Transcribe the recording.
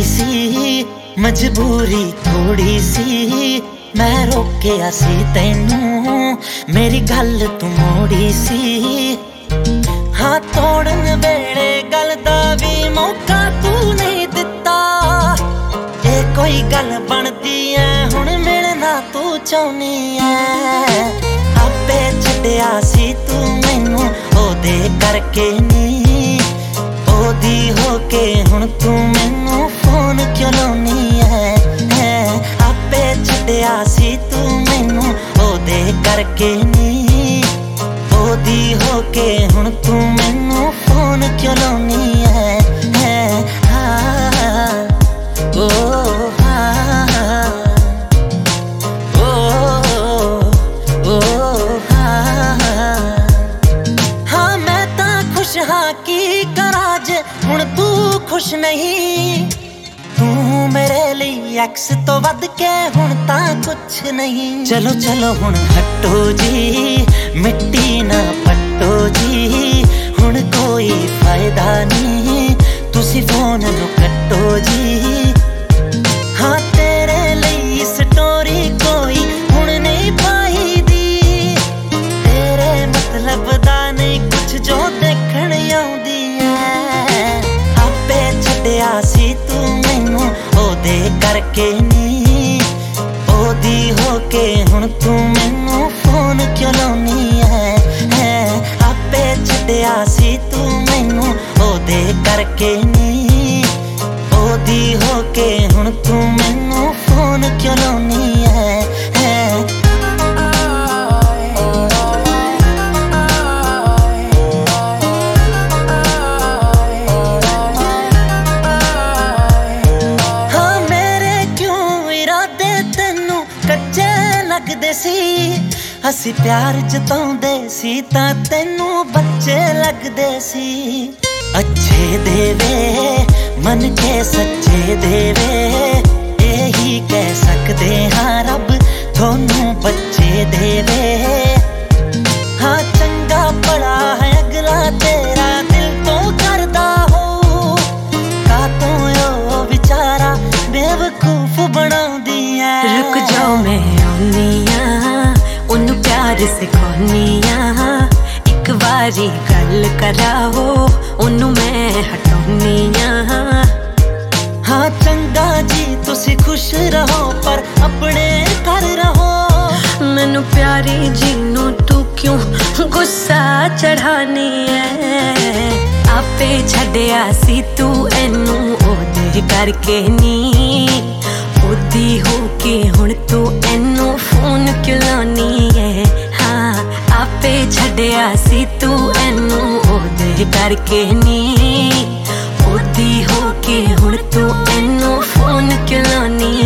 थोड़ी सी मजबूरी थोड़ी सी मैं रोकिया सी तैनू मेरी गल तू मोड़ी सी हाँ तोड़न वेले गल दा भी मौका तू नहीं दिता ये कोई गल बनदी है हुण मिलना तू चाहनी है आपे छड्डिया सी तू मैनू ओदे करके नी ओदी होके हुण तू मैनू फोन क्यों लाउनी है आपे छड्डिया सी तू मैनू ओदे करके नी ओदी होके हुण तू मैनू फोन क्यों लाउनी है हाँ ओ हाँ ओ हाँ मैं तां खुश हाँ की करा जे हुण तू खुश नहीं तू मेरे लिए एक्स तो वध के हुण तां कुछ नहीं चलो चलो हुण हटो जी मिट्टी ना पट्टो जी हुण कोई फायदा नहीं तुसी फोन नू कट्टो जी हाँ तेरे लिए स्टोरी कोई हुण नहीं पाई दी तेरे मतलब दा नहीं कुछ जो देखण आउंदी है आपे छड्डिया सी तू मैनू ओदे करके नी ओदी होके हुण तू मैनू फोन क्यों लाउनी है आपे छड्डिया सी तू मैनू ओदे करके नी ओदी होके हुण तू मैनू फोन क्यों लाउनी है हाँ मेरे क्यों इरादे तेनू कच्चे लगदे सी असी प्यार जताउंदे सी तां तेनू बच्चे लगदे सी अच्छे देवे मन के सच्चे देवे यही कह सकते हाँ रब थोनू बच्चे देवे हाँ चंगा पड़ा है अगला तेरा दिल तो करदा हो का तो ओ बेचारा बेवकूफ बनाउंदी है रुक जाओ मैं आउनिया उन्नू प्यार सिखाउनिया एक बारी गल कराओ उन्नू मैं हटाउनिया हाँ चंगा जी तुसी खुश रहो पर अपने घर रहो मैनू प्यारी जी नू तू क्यों गुस्सा चढ़ानी है आपे छड्डिया सी तू एनू ओदे करके नी ओदी होके हुण तू एनू फोन क्यों लाउनी है हाँ आपे छड्डिया सी तू एनू ओदे करके नी ओदी होके हुण तू एनू फोन क्यों लाउनी